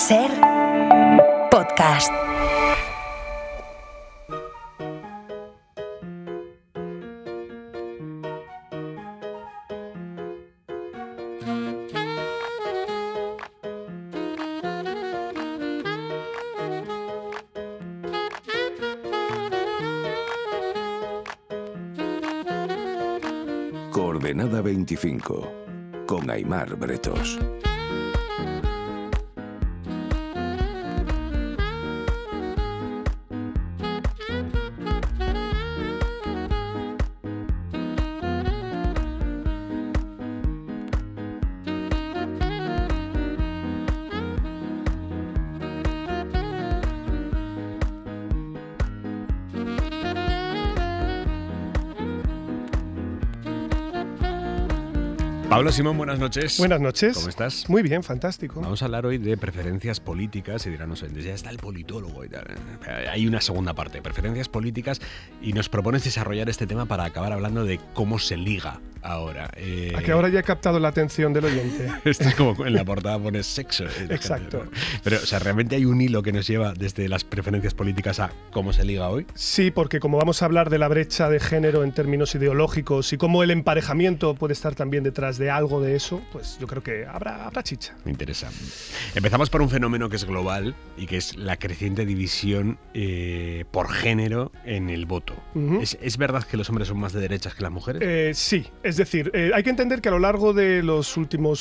Ser podcast. Coordenada 25, con Aimar Bretos. Pablo Simón, buenas noches. Buenas noches. ¿Cómo estás? Muy bien, fantástico. Vamos a hablar hoy de preferencias políticas y dirán, no sé, ya está el politólogo y tal. Hay una segunda parte, preferencias políticas, y nos propones desarrollar este tema para acabar hablando de cómo se liga ahora. A que ahora ya he captado la atención del oyente. Esto es como en la portada pones sexo. Exacto. Pero, o sea, ¿realmente hay un hilo que nos lleva desde las preferencias políticas a cómo se liga hoy? Sí, porque como vamos a hablar de la brecha de género en términos ideológicos y cómo el emparejamiento puede estar también detrás de algo de eso, pues yo creo que habrá chicha. Me interesa. Empezamos por un fenómeno que es global y que es la creciente división por género en el voto. Uh-huh. ¿Es verdad que los hombres son más de derechas que las mujeres? Sí, es decir, hay que entender que a lo largo de los últimos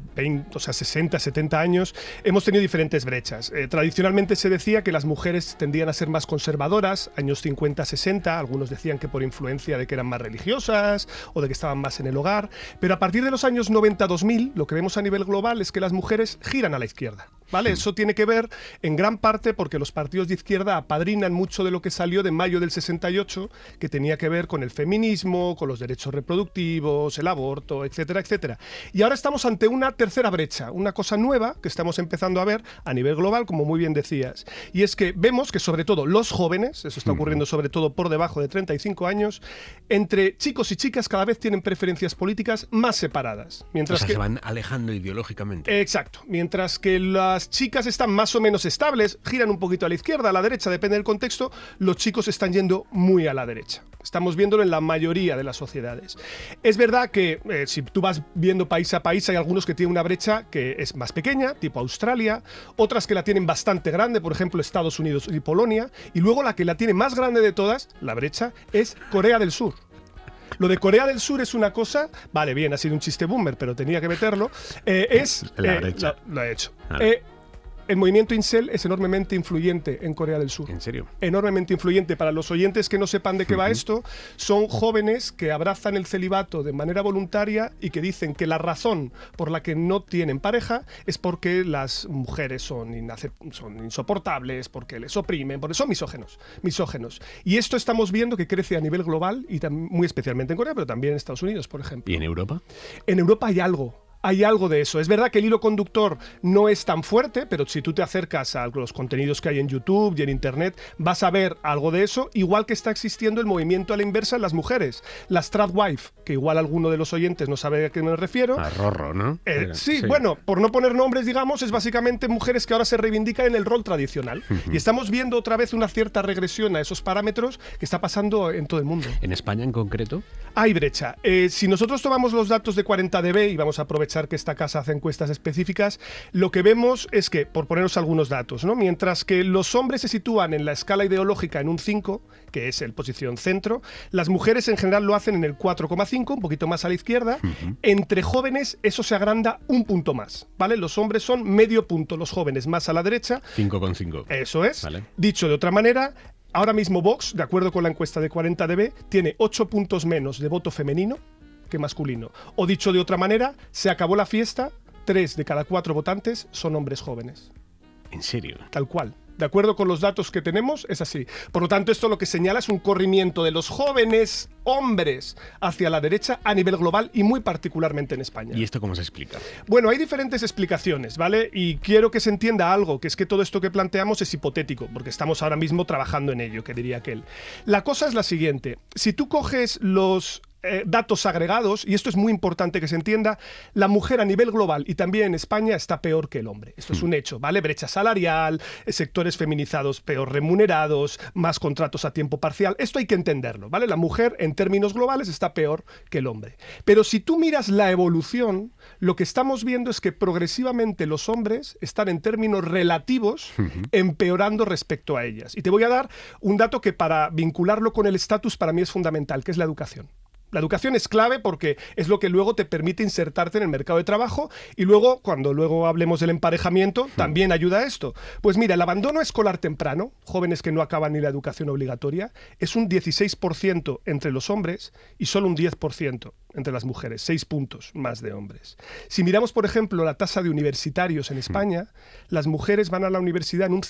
60, 70 años hemos tenido diferentes brechas. Tradicionalmente se decía que las mujeres tendían a ser más conservadoras, años 50, 60, algunos decían que por influencia de que eran más religiosas o de que estaban más en el hogar, pero a partir de los años 90-2000 lo que vemos a nivel global es que las mujeres giran a la izquierda. ¿Vale? Eso tiene que ver en gran parte porque los partidos de izquierda apadrinan mucho de lo que salió de mayo del 68, que tenía que ver con el feminismo, con los derechos reproductivos, el aborto, etcétera, etcétera. Y ahora estamos ante una tercera brecha, una cosa nueva que estamos empezando a ver a nivel global, como muy bien decías. Y es que vemos que sobre todo los jóvenes, eso está ocurriendo sobre todo por debajo de 35 años, entre chicos y chicas cada vez tienen preferencias políticas más separadas. Mientras que se van alejando ideológicamente. Exacto. Mientras que las chicas están más o menos estables, giran un poquito a la izquierda, a la derecha, depende del contexto, los chicos están yendo muy a la derecha. Estamos viéndolo en la mayoría de las sociedades. Es verdad que si tú vas viendo país a país, hay algunos que tienen una brecha que es más pequeña, tipo Australia, otras que la tienen bastante grande, por ejemplo Estados Unidos y Polonia, y luego la que la tiene más grande de todas, la brecha, es Corea del Sur. Lo de Corea del Sur es una cosa, vale, bien, ha sido un chiste boomer, pero tenía que meterlo, la brecha. Lo he hecho. Vale. El movimiento incel es enormemente influyente en Corea del Sur. ¿En serio? Enormemente influyente. Para los oyentes que no sepan de qué va esto, son jóvenes que abrazan el celibato de manera voluntaria y que dicen que la razón por la que no tienen pareja es porque las mujeres son insoportables, porque les oprimen, porque son misógenos. Y esto estamos viendo que crece a nivel global y muy especialmente en Corea, pero también en Estados Unidos, por ejemplo. ¿Y en Europa? En Europa hay algo. Hay algo de eso. Es verdad que el hilo conductor no es tan fuerte, pero si tú te acercas a los contenidos que hay en YouTube y en Internet, vas a ver algo de eso, igual que está existiendo el movimiento a la inversa en las mujeres. Las tradwife, que igual alguno de los oyentes no sabe a qué me refiero. A Rorro, ¿no? Sí, bueno, por no poner nombres, digamos, es básicamente mujeres que ahora se reivindican en el rol tradicional. Y estamos viendo otra vez una cierta regresión a esos parámetros que está pasando en todo el mundo. ¿En España en concreto? Hay brecha. Si nosotros tomamos los datos de 40dB y vamos a aprovechar que esta casa hace encuestas específicas, lo que vemos es que, por poneros algunos datos, ¿no? Mientras que los hombres se sitúan en la escala ideológica en un 5, que es el posición centro, las mujeres en general lo hacen en el 4,5, un poquito más a la izquierda. Entre jóvenes eso se agranda un punto más, ¿vale? Los hombres son medio punto, los jóvenes más a la derecha. 5,5. Eso es. Vale. Dicho de otra manera, ahora mismo Vox, de acuerdo con la encuesta de 40dB, tiene 8 puntos menos de voto femenino que masculino. O dicho de otra manera, se acabó la fiesta, 3 de cada 4 votantes son hombres jóvenes. ¿En serio? Tal cual. De acuerdo con los datos que tenemos, es así. Por lo tanto, esto lo que señala es un corrimiento de los jóvenes hombres hacia la derecha a nivel global y muy particularmente en España. ¿Y esto cómo se explica? Bueno, hay diferentes explicaciones, ¿vale? Y quiero que se entienda algo, que es que todo esto que planteamos es hipotético, porque estamos ahora mismo trabajando en ello, que diría aquel. La cosa es la siguiente. Si tú coges los datos agregados, y esto es muy importante que se entienda, la mujer a nivel global y también en España está peor que el hombre. Esto es un hecho, ¿vale? Brecha salarial, sectores feminizados peor remunerados, más contratos a tiempo parcial. Esto hay que entenderlo, ¿vale? La mujer en términos globales está peor que el hombre. Pero si tú miras la evolución, lo que estamos viendo es que progresivamente los hombres están en términos relativos empeorando respecto a ellas. Y te voy a dar un dato que para vincularlo con el estatus para mí es fundamental, que es la educación. La educación es clave porque es lo que luego te permite insertarte en el mercado de trabajo y luego, cuando luego hablemos del emparejamiento, también ayuda a esto. Pues mira, el abandono escolar temprano, jóvenes que no acaban ni la educación obligatoria, es un 16% entre los hombres y solo un 10% entre las mujeres, 6 puntos más de hombres. Si miramos, por ejemplo, la tasa de universitarios en España, las mujeres van a la universidad en un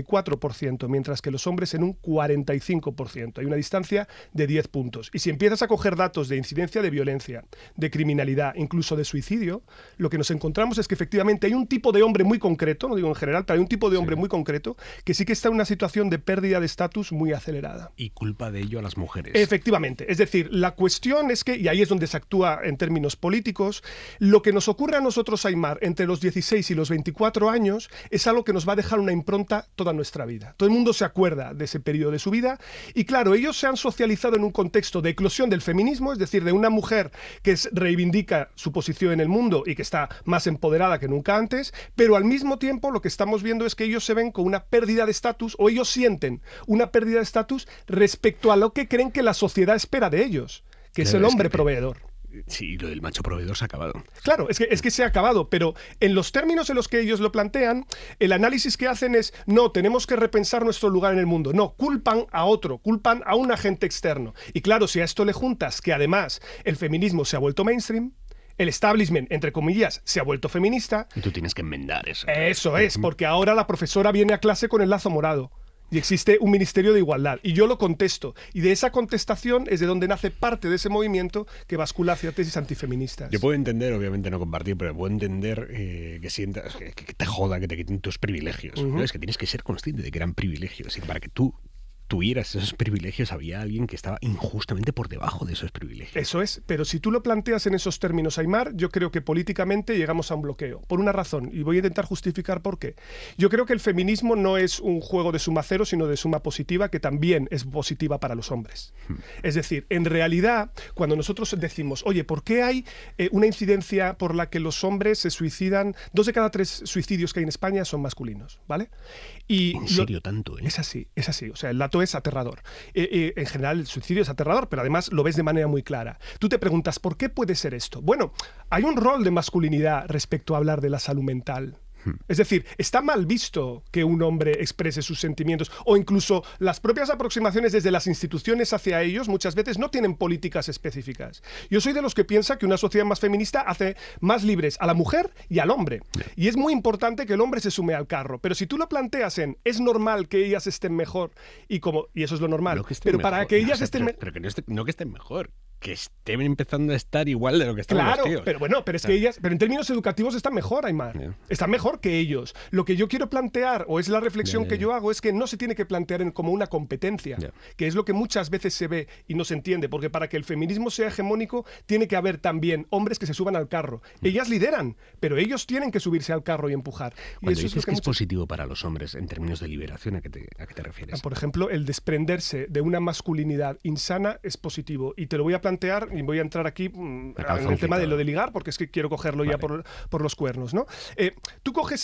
54%, mientras que los hombres en un 45%. Hay una distancia de 10 puntos. Y si empiezas a coger datos de incidencia de violencia, de criminalidad, incluso de suicidio, lo que nos encontramos es que efectivamente hay un tipo de hombre muy concreto, no digo en general, pero hay un tipo de hombre muy concreto que sí que está en una situación de pérdida de estatus muy acelerada. Y culpa de ello a las mujeres. Efectivamente. Es decir, la cuestión es que, y ahí es donde se actúa en términos políticos, lo que nos ocurre a nosotros, Aimar, entre los 16 y los 24 años es algo que nos va a dejar una impronta toda nuestra vida. Todo el mundo se acuerda de ese periodo de su vida y claro, ellos se han socializado en un contexto de eclosión del feminismo, es decir, de una mujer que reivindica su posición en el mundo y que está más empoderada que nunca antes, pero al mismo tiempo lo que estamos viendo es que ellos se ven con una pérdida de estatus o ellos sienten una pérdida de estatus respecto a lo que creen que la sociedad espera de ellos, que es el hombre proveedor. Sí, lo del macho proveedor se ha acabado. Claro, es que se ha acabado, pero en los términos en los que ellos lo plantean, el análisis que hacen es, no, tenemos que repensar nuestro lugar en el mundo. No, culpan a otro, culpan a un agente externo. Y claro, si a esto le juntas que además el feminismo se ha vuelto mainstream, el establishment, entre comillas, se ha vuelto feminista. Y tú tienes que enmendar eso. Eso es, porque ahora la profesora viene a clase con el lazo morado. Y existe un Ministerio de Igualdad. Y yo lo contesto. Y de esa contestación es de donde nace parte de ese movimiento que bascula hacia tesis antifeministas. Yo puedo entender, obviamente no compartir, pero puedo entender que sientas, que te joda, que te quiten tus privilegios. ¿No? Es que tienes que ser consciente de que eran privilegios. Y para que tú tuvieras esos privilegios, había alguien que estaba injustamente por debajo de esos privilegios. Eso es, pero si tú lo planteas en esos términos, Aimar, yo creo que políticamente llegamos a un bloqueo, por una razón, y voy a intentar justificar por qué. Yo creo que el feminismo no es un juego de suma cero, sino de suma positiva, que también es positiva para los hombres. Es decir, en realidad, cuando nosotros decimos, oye, ¿por qué hay una incidencia por la que los hombres se suicidan? 2 de cada 3 suicidios que hay en España son masculinos, ¿vale? Y ¿En serio tanto? Es así. O sea, el dato es aterrador. En general, el suicidio es aterrador, pero además lo ves de manera muy clara. Tú te preguntas, ¿por qué puede ser esto? Bueno, hay un rol de masculinidad respecto a hablar de la salud mental. Es decir, está mal visto que un hombre exprese sus sentimientos o incluso las propias aproximaciones desde las instituciones hacia ellos muchas veces no tienen políticas específicas. Yo soy de los que piensa que una sociedad más feminista hace más libres a la mujer y al hombre. Y es muy importante que el hombre se sume al carro. Pero si tú lo planteas en es normal que ellas estén mejor y eso es lo normal, pero mejor, para que ellas estén mejor... Pero que no que estén mejor, que estén empezando a estar igual de lo que están los tíos. Pero bueno, pero es que ellas, pero en términos educativos están mejor, Aimar. Están mejor que ellos. Lo que yo quiero plantear, o es la reflexión que yo hago, es que no se tiene que plantear como una competencia, que es lo que muchas veces se ve y no se entiende, porque para que el feminismo sea hegemónico, tiene que haber también hombres que se suban al carro. Ellas lideran, pero ellos tienen que subirse al carro y empujar. Cuando dices que es positivo para los hombres en términos de liberación, ¿a qué te refieres? Por ejemplo, el desprenderse de una masculinidad insana es positivo. Y te lo voy a plantear, y voy a entrar aquí en el tema de lo de ligar, porque es que quiero cogerlo ya por los cuernos, ¿no? Tú coges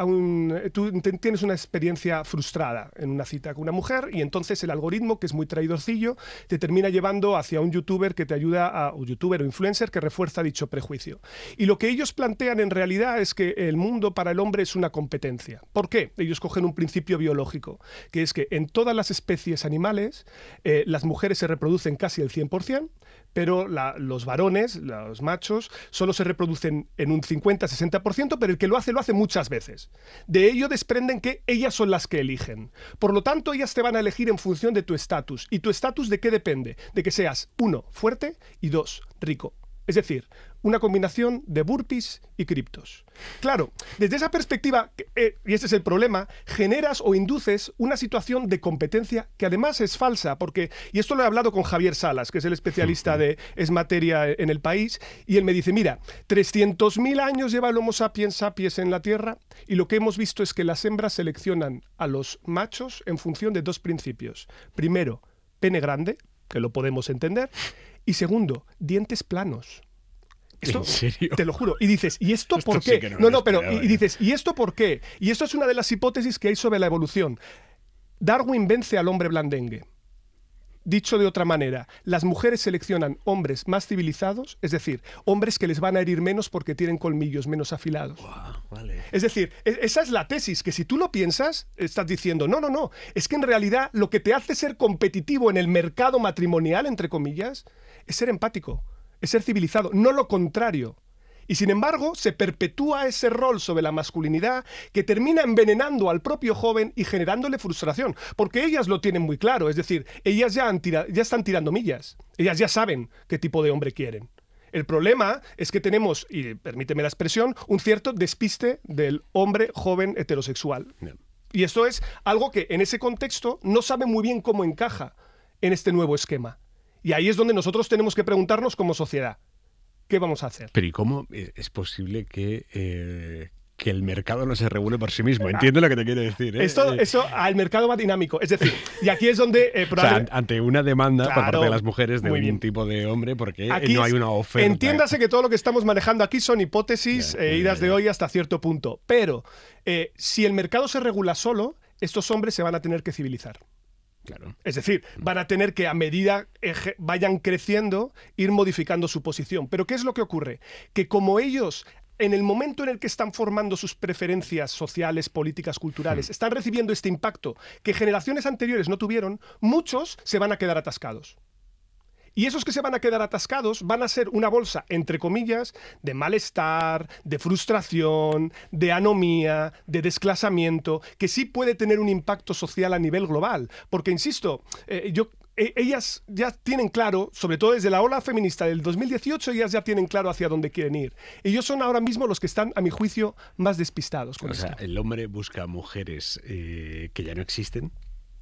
tú tienes una experiencia frustrada en una cita con una mujer y entonces el algoritmo, que es muy traidorcillo, te termina llevando hacia un youtuber que te ayuda un youtuber o influencer que refuerza dicho prejuicio. Y lo que ellos plantean en realidad es que el mundo para el hombre es una competencia. ¿Por qué? Ellos cogen un principio biológico, que es que en todas las especies animales las mujeres se reproducen casi el 100%, pero los varones, los machos, solo se reproducen en un 50-60%, pero el que lo hace muchas veces. De ello desprenden que ellas son las que eligen. Por lo tanto, ellas te van a elegir en función de tu estatus. ¿Y tu estatus de qué depende? De que seas, 1, fuerte y 2, rico. Es decir, una combinación de burpees y criptos. Claro, desde esa perspectiva, y este es el problema, generas o induces una situación de competencia que además es falsa, porque, y esto lo he hablado con Javier Salas, que es el especialista de Es Materia en el país, y él me dice, mira, 300.000 años lleva el Homo sapiens sapiens en la Tierra, y lo que hemos visto es que las hembras seleccionan a los machos en función de dos principios. Primero, pene grande, que lo podemos entender, y segundo, dientes planos. Esto, ¿en serio? Te lo juro. Y dices, ¿y esto por qué? Sí que no, Pero y dices, ¿y esto por qué? Y esto es una de las hipótesis que hay sobre la evolución. Darwin vence al hombre blandengue. Dicho de otra manera, las mujeres seleccionan hombres más civilizados, es decir, hombres que les van a herir menos porque tienen colmillos menos afilados. Wow, vale. Es decir, esa es la tesis, que si tú lo piensas, estás diciendo, no, es que en realidad lo que te hace ser competitivo en el mercado matrimonial, entre comillas, es ser empático, es ser civilizado, no lo contrario. Y sin embargo, se perpetúa ese rol sobre la masculinidad que termina envenenando al propio joven y generándole frustración. Porque ellas lo tienen muy claro, es decir, ellas ya están tirando millas. Ellas ya saben qué tipo de hombre quieren. El problema es que tenemos, y permíteme la expresión, un cierto despiste del hombre joven heterosexual. Yeah. Y esto es algo que en ese contexto no sabe muy bien cómo encaja en este nuevo esquema. Y ahí es donde nosotros tenemos que preguntarnos como sociedad. ¿Qué vamos a hacer? Pero ¿y cómo es posible que el mercado no se regule por sí mismo? Entiendo lo que te quiero decir. Eso al mercado va dinámico. Es decir, y aquí es donde... o sea, ante una demanda por parte de las Claro, mujeres de muy un bien. tipo de hombre, porque aquí no hay una oferta. Entiéndase que todo lo que estamos manejando aquí son hipótesis idas de hoy hasta cierto punto. Pero si el mercado se regula solo, estos hombres se van a tener que civilizar. Claro. Es decir, van a tener que, a medida vayan creciendo, ir modificando su posición. Pero ¿qué es lo que ocurre? Que como ellos, en el momento en el que están formando sus preferencias sociales, políticas, culturales, están recibiendo este impacto que generaciones anteriores no tuvieron, muchos se van a quedar atascados. Y esos que se van a quedar atascados van a ser una bolsa, entre comillas, de malestar, de frustración, de anomía, de desclasamiento, que sí puede tener un impacto social a nivel global. Porque, insisto, ellas ya tienen claro, sobre todo desde la ola feminista del 2018, ellas ya tienen claro hacia dónde quieren ir. Ellos son ahora mismo los que están, a mi juicio, más despistados con esto. O sea, el hombre busca mujeres que ya no existen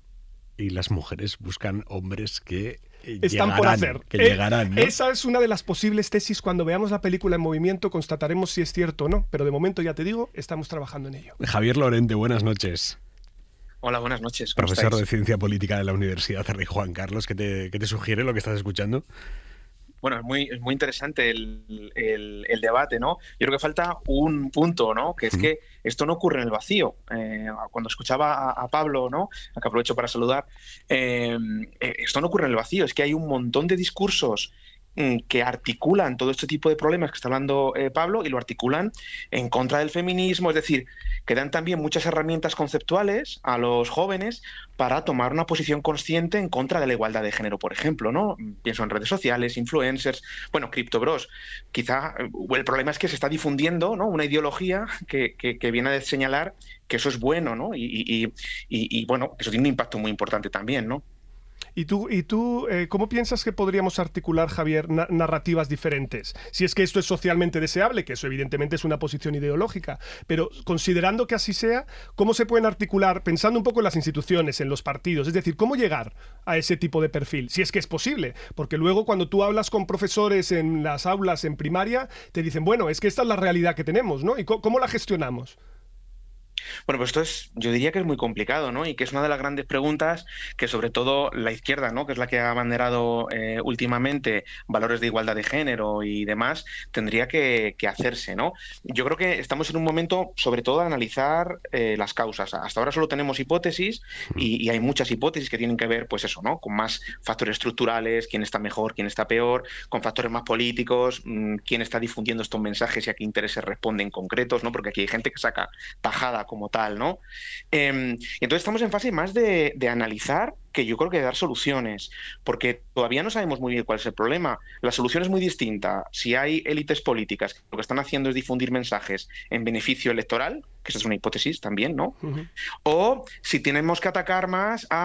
y las mujeres buscan hombres que están por hacer. Que llegarán, ¿no? Esa es una de las posibles tesis. Cuando veamos la película en movimiento constataremos si es cierto o no, pero de momento, ya te digo, estamos trabajando en ello. Javier Lorente, buenas noches. Hola, buenas noches. ¿Cómo Profesor estáis? de Ciencia Política de la Universidad Rey Juan Carlos. ¿Qué te sugiere lo que estás escuchando? Bueno, es muy interesante el debate, ¿no? Yo creo que falta un punto, ¿no? Que es que esto no ocurre en el vacío. Cuando escuchaba a Pablo, ¿no? A que aprovecho para saludar, esto no ocurre en el vacío. Es que hay un montón de discursos que articulan todo este tipo de problemas que está hablando Pablo y lo articulan en contra del feminismo, es decir, que dan también muchas herramientas conceptuales a los jóvenes para tomar una posición consciente en contra de la igualdad de género, por ejemplo, ¿no? Pienso en redes sociales, influencers, bueno, CryptoBros. Quizá el problema es que se está difundiendo, ¿no? Una ideología que viene a señalar que eso es bueno, ¿no? Y bueno, eso tiene un impacto muy importante también, ¿no? ¿Y tú cómo piensas que podríamos articular, Javier, narrativas diferentes? Si es que esto es socialmente deseable, que eso evidentemente es una posición ideológica, pero considerando que así sea, ¿cómo se pueden articular, pensando un poco en las instituciones, en los partidos? Es decir, ¿cómo llegar a ese tipo de perfil? Si es que es posible, porque luego cuando tú hablas con profesores en las aulas en primaria, te dicen, bueno, es que esta es la realidad que tenemos, ¿no? ¿Y cómo la gestionamos? Bueno, pues yo diría que es muy complicado, ¿no? Y que es una de las grandes preguntas que sobre todo la izquierda, ¿no? Que es la que ha abanderado últimamente valores de igualdad de género y demás, tendría que hacerse, ¿no? Yo creo que estamos en un momento, sobre todo, de analizar las causas. Hasta ahora solo tenemos hipótesis y hay muchas hipótesis que tienen que ver, pues eso, ¿no? Con más factores estructurales, quién está mejor, quién está peor, con factores más políticos, quién está difundiendo estos mensajes y a qué intereses responden concretos, ¿no? Porque aquí hay gente que saca tajada como tal, ¿no? Y entonces estamos en fase más de analizar, que yo creo que de dar soluciones, porque todavía no sabemos muy bien cuál es el problema. La solución es muy distinta. Si hay élites políticas que lo que están haciendo es difundir mensajes en beneficio electoral, que esa es una hipótesis también, ¿no? O si tenemos que atacar más a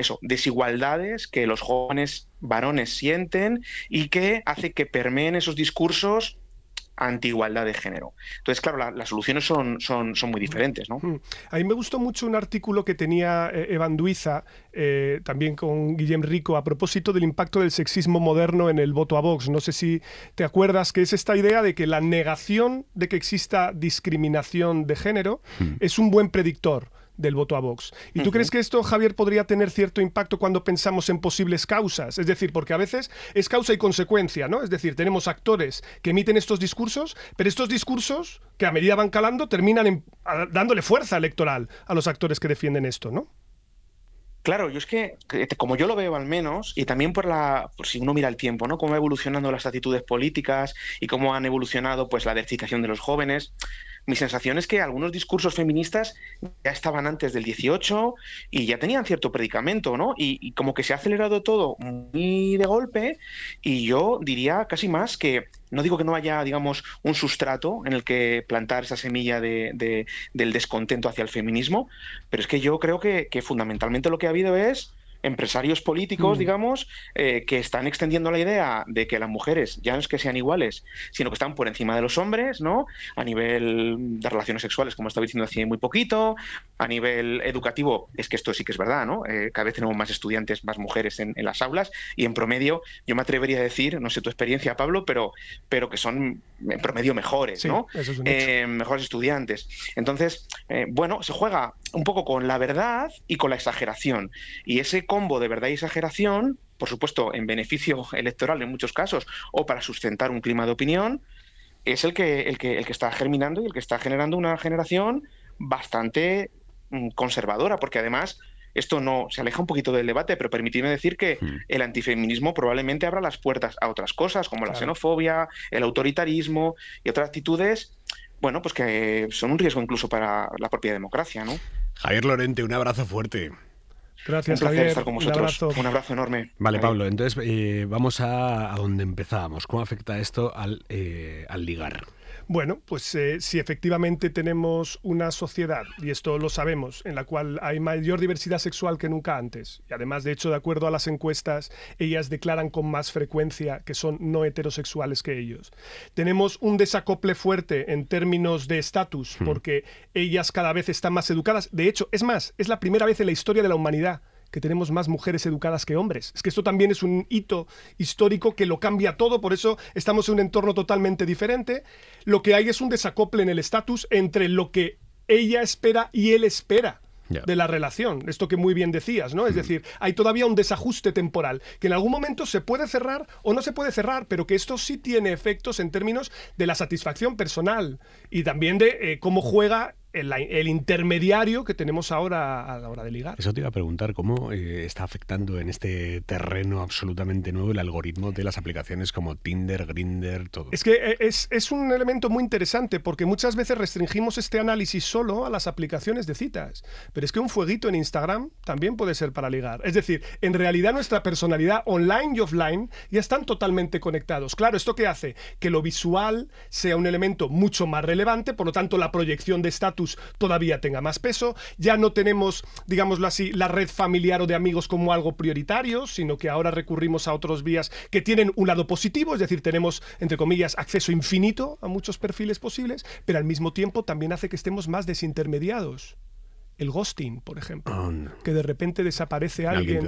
eso, desigualdades que los jóvenes varones sienten y que hace que permeen esos discursos anti-igualdad de género. Entonces, claro, las soluciones son muy diferentes, ¿no? A mí me gustó mucho un artículo que tenía Evan Duiza, también con Guillem Rico, a propósito del impacto del sexismo moderno en el voto a Vox. No sé si te acuerdas, que es esta idea de que la negación de que exista discriminación de género es un buen predictor del voto a Vox. ¿Y tú crees que esto, Javier, podría tener cierto impacto cuando pensamos en posibles causas? Es decir, porque a veces es causa y consecuencia, ¿no? Es decir, tenemos actores que emiten estos discursos, pero estos discursos, que a medida van calando, terminan dándole fuerza electoral a los actores que defienden esto, ¿no? Claro, yo es que, como yo lo veo al menos, y también por si uno mira el tiempo, ¿no? Cómo va evolucionando las actitudes políticas y cómo han evolucionado, pues, la dedicación de los jóvenes. Mi sensación es que algunos discursos feministas ya estaban antes del 18 y ya tenían cierto predicamento, ¿no? Y como que se ha acelerado todo muy de golpe, y yo diría casi más que, no digo que no haya, digamos, un sustrato en el que plantar esa semilla del descontento hacia el feminismo, pero es que yo creo que fundamentalmente lo que ha habido es empresarios políticos, digamos, que están extendiendo la idea de que las mujeres ya no es que sean iguales, sino que están por encima de los hombres, ¿no? A nivel de relaciones sexuales, como estaba diciendo hace muy poquito, a nivel educativo, es que esto sí que es verdad, ¿no? Cada vez tenemos más estudiantes, más mujeres en las aulas, y en promedio, yo me atrevería a decir, no sé tu experiencia, Pablo, pero que son en promedio mejores, ¿no? Sí, eso es un hecho. Mejores estudiantes. Entonces, bueno, se juega un poco con la verdad y con la exageración. Y ese combo de verdad y exageración, por supuesto, en beneficio electoral en muchos casos, o para sustentar un clima de opinión, es el que está germinando y el que está generando una generación bastante conservadora, porque además esto no se aleja un poquito del debate, pero permitidme decir que el antifeminismo probablemente abra las puertas a otras cosas, como la xenofobia, el autoritarismo y otras actitudes, bueno, pues que son un riesgo incluso para la propia democracia, ¿no? Javier Lorente, un abrazo fuerte. Gracias, un placer Javier. estar con vosotros. Un abrazo enorme. Vale, Pablo, entonces vamos a donde empezábamos. ¿Cómo afecta esto al ligar? Bueno, pues si efectivamente tenemos una sociedad, y esto lo sabemos, en la cual hay mayor diversidad sexual que nunca antes, y además, de hecho, de acuerdo a las encuestas, ellas declaran con más frecuencia que son no heterosexuales que ellos. Tenemos un desacople fuerte en términos de estatus, porque ellas cada vez están más educadas. De hecho, es más, es la primera vez en la historia de la humanidad que tenemos más mujeres educadas que hombres. Es que esto también es un hito histórico que lo cambia todo, por eso estamos en un entorno totalmente diferente. Lo que hay es un desacople en el estatus entre lo que ella espera y él espera de la relación. Esto que muy bien decías, ¿no? Es decir, hay todavía un desajuste temporal, que en algún momento se puede cerrar o no se puede cerrar, pero que esto sí tiene efectos en términos de la satisfacción personal y también de cómo juega el intermediario que tenemos ahora a la hora de ligar. Eso te iba a preguntar, ¿cómo está afectando en este terreno absolutamente nuevo el algoritmo de las aplicaciones como Tinder, Grindr, todo? Es que es un elemento muy interesante, porque muchas veces restringimos este análisis solo a las aplicaciones de citas, pero es que un fueguito en Instagram también puede ser para ligar. Es decir, en realidad nuestra personalidad online y offline ya están totalmente conectados. Claro, ¿esto qué hace? Que lo visual sea un elemento mucho más relevante, por lo tanto la proyección de estatus todavía tenga más peso. Ya no tenemos, digámoslo así, la red familiar o de amigos como algo prioritario, sino que ahora recurrimos a otros vías que tienen un lado positivo, es decir, tenemos, entre comillas, acceso infinito a muchos perfiles posibles, pero al mismo tiempo también hace que estemos más desintermediados. El ghosting, por ejemplo, que de repente desaparece alguien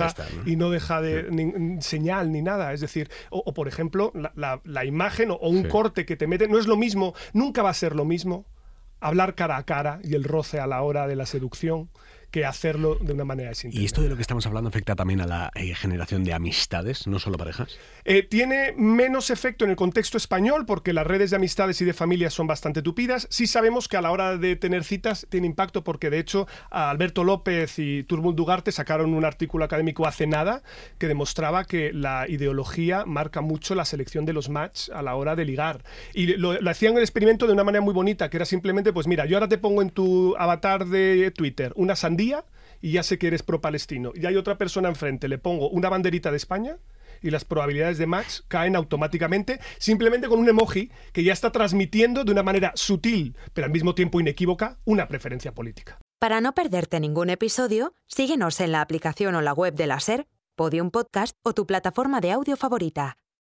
y no deja de señal ni nada. Es decir, o por ejemplo, la imagen o un corte que te mete, no es lo mismo, nunca va a ser lo mismo hablar cara a cara y el roce a la hora de la seducción que hacerlo de una manera desinteresada. ¿Y esto de lo que estamos hablando afecta también a la generación de amistades, no solo parejas? Tiene menos efecto en el contexto español, porque las redes de amistades y de familias son bastante tupidas. Sí sabemos que a la hora de tener citas tiene impacto, porque de hecho Alberto López y Turmund Ugarte sacaron un artículo académico hace nada que demostraba que la ideología marca mucho la selección de los match a la hora de ligar. Y lo hacían el experimento de una manera muy bonita, que era simplemente, pues mira, yo ahora te pongo en tu avatar de Twitter una sandía y ya sé que eres pro-palestino. Y hay otra persona enfrente, le pongo una banderita de España y las probabilidades de match caen automáticamente, simplemente con un emoji que ya está transmitiendo de una manera sutil, pero al mismo tiempo inequívoca, una preferencia política. Para no perderte ningún episodio, síguenos en la aplicación o la web de la SER, Podium Podcast o tu plataforma de audio favorita.